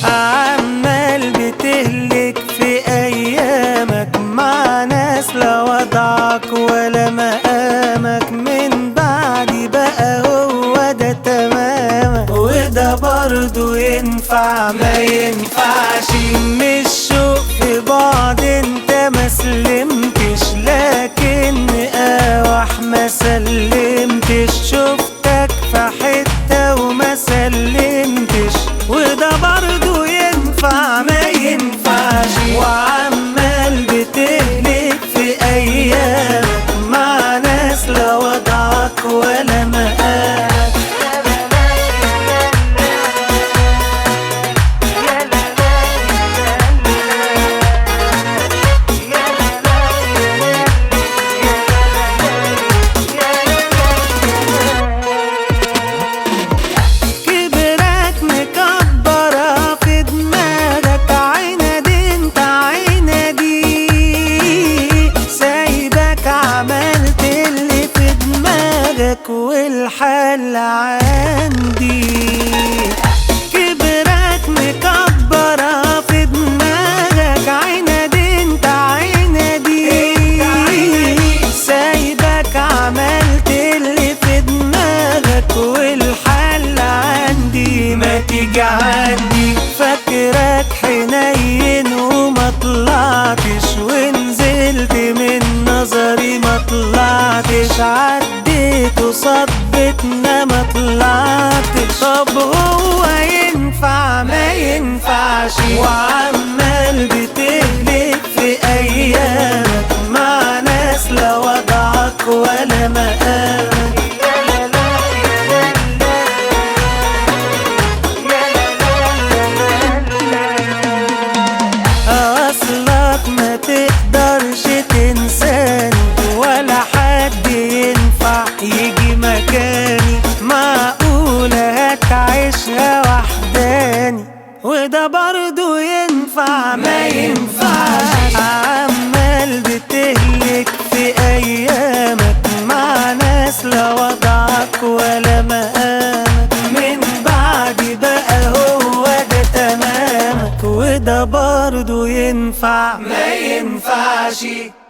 عمال بتهلك في ايامك مع ناس لا وضعك ولا مقامك، من بعدي بقى هو ده تمامك. وده برضو ينفع ما ينفعش؟ مش شوق في بعض انت ما سلمتش، لكن اقاوح ما سلمتش. شفتك في حتة وما سلمتش، وده برضو ينفع ما ينفعش؟ وعمال بتهلك في ايامك مع ناس لا وضعك ولا مقامك. والحل عندي كبرك مكبرة في دماغك، عينادي انت عينادي سايبك عملت اللي في دماغك. والحل عندي ما تيجي عندي، فاكرك حنين وما طلعتش، ونزلت من نظري ما طلعتش، عديت وصبتنا ما طلعتش. طب هو ينفع ما ينفعش؟ وعمال بتهلك في ايامك مع ناس لا وضعك ولا مقامك. اصلك ما تقدرش تنساني، ولا حد ينفع يجي مكاني. معقولة هتعيشها وحداني؟ وده برضو ينفع ما ينفعش؟ عمال بتهلك في ايامك مع ناس لا وضعك ولا مقامك، من بعدي بقى هو ده تمامك. وده برضو ينفع ما ينفعش؟